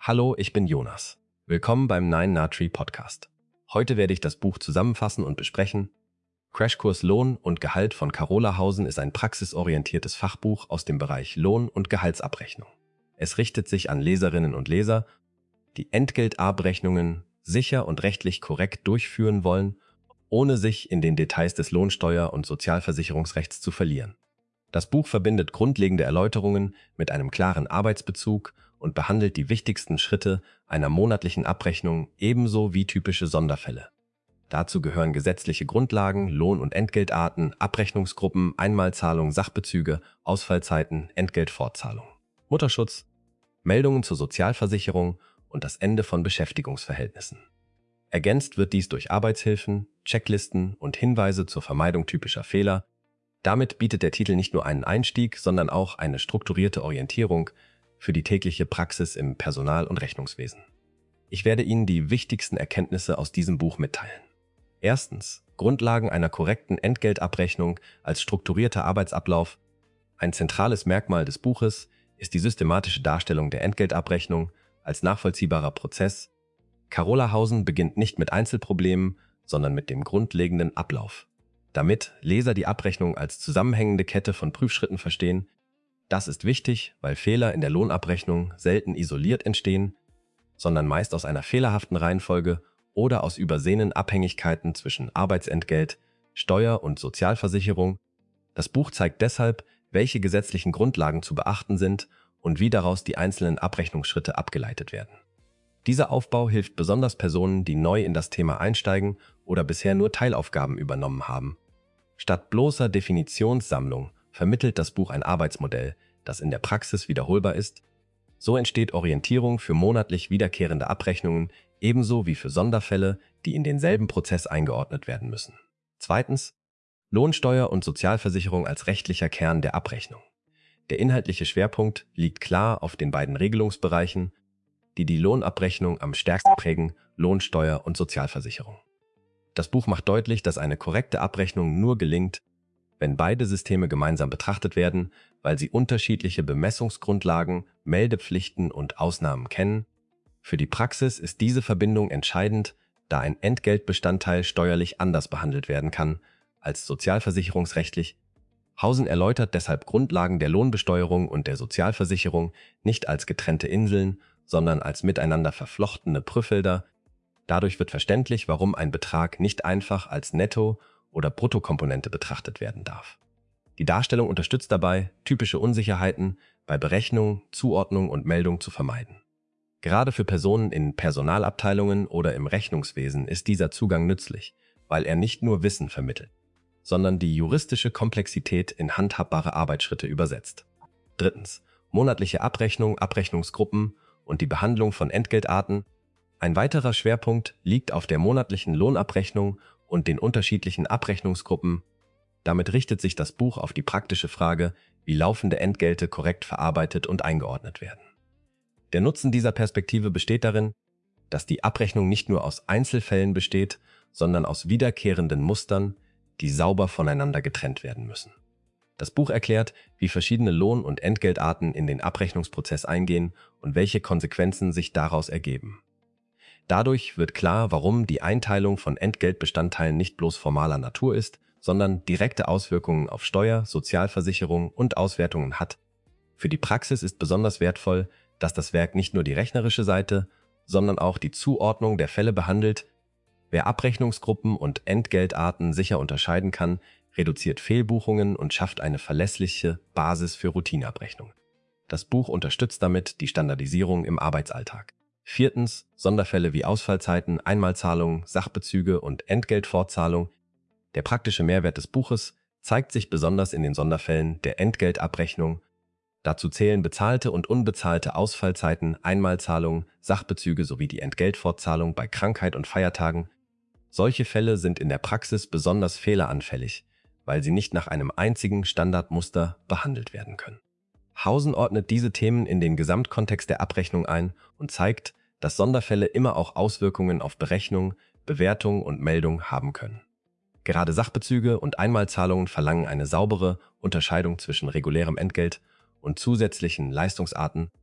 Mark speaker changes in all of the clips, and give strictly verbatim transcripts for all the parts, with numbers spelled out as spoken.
Speaker 1: Hallo, ich bin Jonas. Willkommen beim Nine Natri Podcast. Heute werde ich das Buch zusammenfassen und besprechen. Crashkurs Lohn und Gehalt von Carola Hausen ist ein praxisorientiertes Fachbuch aus dem Bereich Lohn- und Gehaltsabrechnung. Es richtet sich an Leserinnen und Leser, die Entgeltabrechnungen sicher und rechtlich korrekt durchführen wollen, ohne sich in den Details des Lohnsteuer- und Sozialversicherungsrechts zu verlieren. Das Buch verbindet grundlegende Erläuterungen mit einem klaren Arbeitsbezug und behandelt die wichtigsten Schritte einer monatlichen Abrechnung ebenso wie typische Sonderfälle. Dazu gehören gesetzliche Grundlagen, Lohn- und Entgeltarten, Abrechnungsgruppen, Einmalzahlung, Sachbezüge, Ausfallzeiten, Entgeltfortzahlung, Mutterschutz, Meldungen zur Sozialversicherung und das Ende von Beschäftigungsverhältnissen. Ergänzt wird dies durch Arbeitshilfen, Checklisten und Hinweise zur Vermeidung typischer Fehler. Damit bietet der Titel nicht nur einen Einstieg, sondern auch eine strukturierte Orientierung für die tägliche Praxis im Personal- und Rechnungswesen. Ich werde Ihnen die wichtigsten Erkenntnisse aus diesem Buch mitteilen. Erstens. Grundlagen einer korrekten Entgeltabrechnung als strukturierter Arbeitsablauf. Ein zentrales Merkmal des Buches ist die systematische Darstellung der Entgeltabrechnung als nachvollziehbarer Prozess. Carola Hausen beginnt nicht mit Einzelproblemen, sondern mit dem grundlegenden Ablauf. Damit Leser die Abrechnung als zusammenhängende Kette von Prüfschritten verstehen. Das ist wichtig, weil Fehler in der Lohnabrechnung selten isoliert entstehen, sondern meist aus einer fehlerhaften Reihenfolge oder aus übersehenen Abhängigkeiten zwischen Arbeitsentgelt, Steuer- und Sozialversicherung. Das Buch zeigt deshalb, welche gesetzlichen Grundlagen zu beachten sind und wie daraus die einzelnen Abrechnungsschritte abgeleitet werden. Dieser Aufbau hilft besonders Personen, die neu in das Thema einsteigen oder bisher nur Teilaufgaben übernommen haben. Statt bloßer Definitionssammlung vermittelt das Buch ein Arbeitsmodell, das in der Praxis wiederholbar ist. So entsteht Orientierung für monatlich wiederkehrende Abrechnungen, ebenso wie für Sonderfälle, die in denselben Prozess eingeordnet werden müssen. Zweitens. Lohnsteuer und Sozialversicherung als rechtlicher Kern der Abrechnung. Der inhaltliche Schwerpunkt liegt klar auf den beiden Regelungsbereichen, die die Lohnabrechnung am stärksten prägen, Lohnsteuer und Sozialversicherung. Das Buch macht deutlich, dass eine korrekte Abrechnung nur gelingt, wenn beide Systeme gemeinsam betrachtet werden, weil sie unterschiedliche Bemessungsgrundlagen, Meldepflichten und Ausnahmen kennen. Für die Praxis ist diese Verbindung entscheidend, da ein Entgeltbestandteil steuerlich anders behandelt werden kann als sozialversicherungsrechtlich. Hausen erläutert deshalb Grundlagen der Lohnbesteuerung und der Sozialversicherung nicht als getrennte Inseln, sondern als miteinander verflochtene Prüffelder. Dadurch wird verständlich, warum ein Betrag nicht einfach als Netto- oder Bruttokomponente betrachtet werden darf. Die Darstellung unterstützt dabei, typische Unsicherheiten bei Berechnung, Zuordnung und Meldung zu vermeiden. Gerade für Personen in Personalabteilungen oder im Rechnungswesen ist dieser Zugang nützlich, weil er nicht nur Wissen vermittelt, sondern die juristische Komplexität in handhabbare Arbeitsschritte übersetzt. Drittens. Monatliche Abrechnung, Abrechnungsgruppen und die Behandlung von Entgeltarten. Ein weiterer Schwerpunkt liegt auf der monatlichen Lohnabrechnung und den unterschiedlichen Abrechnungsgruppen. Damit richtet sich das Buch auf die praktische Frage, wie laufende Entgelte korrekt verarbeitet und eingeordnet werden. Der Nutzen dieser Perspektive besteht darin, dass die Abrechnung nicht nur aus Einzelfällen besteht, sondern aus wiederkehrenden Mustern, die sauber voneinander getrennt werden müssen. Das Buch erklärt, wie verschiedene Lohn- und Entgeltarten in den Abrechnungsprozess eingehen und welche Konsequenzen sich daraus ergeben. Dadurch wird klar, warum die Einteilung von Entgeltbestandteilen nicht bloß formaler Natur ist, sondern direkte Auswirkungen auf Steuer, Sozialversicherung und Auswertungen hat. Für die Praxis ist besonders wertvoll, dass das Werk nicht nur die rechnerische Seite, sondern auch die Zuordnung der Fälle behandelt. Wer Abrechnungsgruppen und Entgeltarten sicher unterscheiden kann, reduziert Fehlbuchungen und schafft eine verlässliche Basis für Routineabrechnungen. Das Buch unterstützt damit die Standardisierung im Arbeitsalltag. Viertens. Sonderfälle wie Ausfallzeiten, Einmalzahlungen, Sachbezüge und Entgeltfortzahlung. Der praktische Mehrwert des Buches zeigt sich besonders in den Sonderfällen der Entgeltabrechnung. Dazu zählen bezahlte und unbezahlte Ausfallzeiten, Einmalzahlungen, Sachbezüge sowie die Entgeltfortzahlung bei Krankheit und Feiertagen. Solche Fälle sind in der Praxis besonders fehleranfällig, weil sie nicht nach einem einzigen Standardmuster behandelt werden können. Hausen ordnet diese Themen in den Gesamtkontext der Abrechnung ein und zeigt, dass Sonderfälle immer auch Auswirkungen auf Berechnung, Bewertung und Meldung haben können. Gerade Sachbezüge und Einmalzahlungen verlangen eine saubere Unterscheidung zwischen regulärem Entgelt und zusätzlichen Leistungsarten.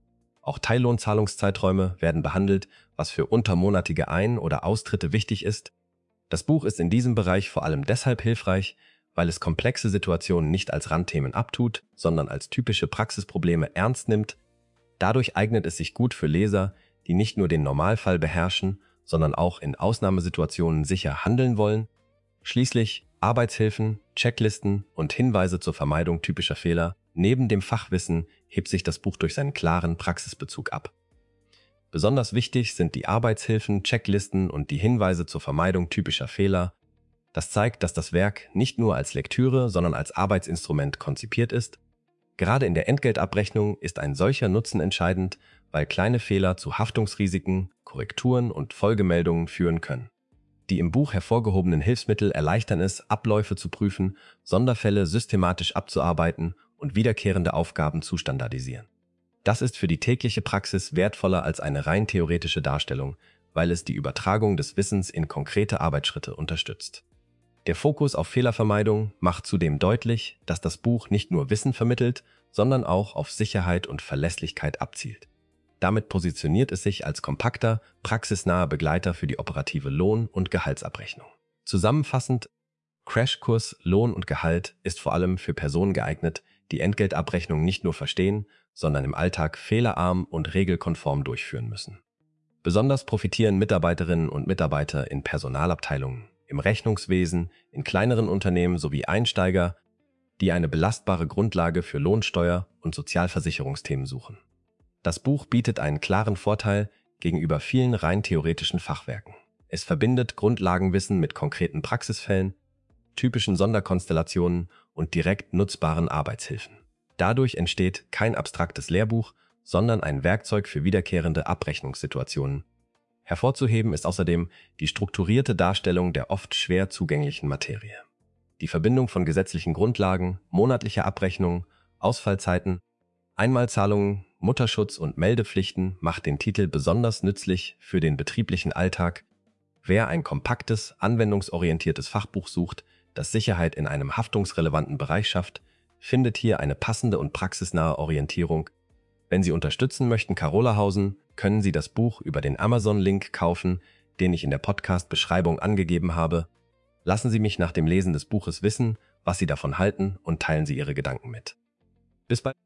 Speaker 1: Auch Teillohnzahlungszeiträume werden behandelt, was für untermonatige Ein- oder Austritte wichtig ist. Das Buch ist in diesem Bereich vor allem deshalb hilfreich, weil es komplexe Situationen nicht als Randthemen abtut, sondern als typische Praxisprobleme ernst nimmt. Dadurch eignet es sich gut für Leser, die nicht nur den Normalfall beherrschen, sondern auch in Ausnahmesituationen sicher handeln wollen. Schließlich Arbeitshilfen, Checklisten und Hinweise zur Vermeidung typischer Fehler. Neben dem Fachwissen hebt sich das Buch durch seinen klaren Praxisbezug ab. Besonders wichtig sind die Arbeitshilfen, Checklisten und die Hinweise zur Vermeidung typischer Fehler. Das zeigt, dass das Werk nicht nur als Lektüre, sondern als Arbeitsinstrument konzipiert ist. Gerade in der Entgeltabrechnung ist ein solcher Nutzen entscheidend, weil kleine Fehler zu Haftungsrisiken, Korrekturen und Folgemeldungen führen können. Die im Buch hervorgehobenen Hilfsmittel erleichtern es, Abläufe zu prüfen, Sonderfälle systematisch abzuarbeiten und wiederkehrende Aufgaben zu standardisieren. Das ist für die tägliche Praxis wertvoller als eine rein theoretische Darstellung, weil es die Übertragung des Wissens in konkrete Arbeitsschritte unterstützt. Der Fokus auf Fehlervermeidung macht zudem deutlich, dass das Buch nicht nur Wissen vermittelt, sondern auch auf Sicherheit und Verlässlichkeit abzielt. Damit positioniert es sich als kompakter, praxisnaher Begleiter für die operative Lohn- und Gehaltsabrechnung. Zusammenfassend, Crashkurs Lohn und Gehalt ist vor allem für Personen geeignet, die Entgeltabrechnung nicht nur verstehen, sondern im Alltag fehlerarm und regelkonform durchführen müssen. Besonders profitieren Mitarbeiterinnen und Mitarbeiter in Personalabteilungen, im Rechnungswesen, in kleineren Unternehmen sowie Einsteiger, die eine belastbare Grundlage für Lohnsteuer- und Sozialversicherungsthemen suchen. Das Buch bietet einen klaren Vorteil gegenüber vielen rein theoretischen Fachwerken. Es verbindet Grundlagenwissen mit konkreten Praxisfällen, typischen Sonderkonstellationen und direkt nutzbaren Arbeitshilfen. Dadurch entsteht kein abstraktes Lehrbuch, sondern ein Werkzeug für wiederkehrende Abrechnungssituationen. Hervorzuheben ist außerdem die strukturierte Darstellung der oft schwer zugänglichen Materie. Die Verbindung von gesetzlichen Grundlagen, monatlicher Abrechnung, Ausfallzeiten, Einmalzahlungen, Mutterschutz und Meldepflichten macht den Titel besonders nützlich für den betrieblichen Alltag. Wer ein kompaktes, anwendungsorientiertes Fachbuch sucht, das Sicherheit in einem haftungsrelevanten Bereich schafft, findet hier eine passende und praxisnahe Orientierung. Wenn Sie unterstützen möchten Carolahausen, können Sie das Buch über den Amazon-Link kaufen, den ich in der Podcast-Beschreibung angegeben habe. Lassen Sie mich nach dem Lesen des Buches wissen, was Sie davon halten und teilen Sie Ihre Gedanken mit. Bis bald!